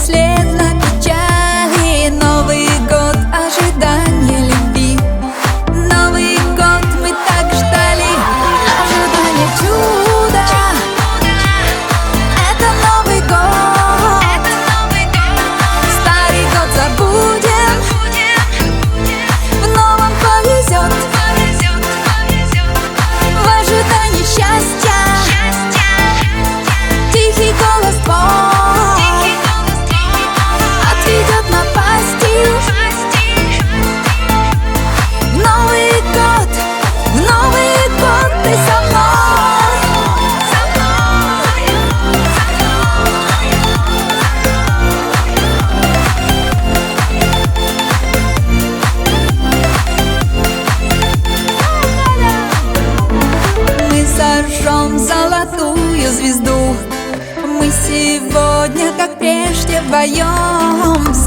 бесследно печали. Новый год — ожидание любви. Новый год мы так ждали, ожидание чуда. Это Новый год. Старый год забудем, в новом повезет. В ожидании счастья тихий голос твой отведет напасти. В Новый год ты со мной. Мы зажжем золотую звезду. Мы сегодня, как прежде, вдвоем.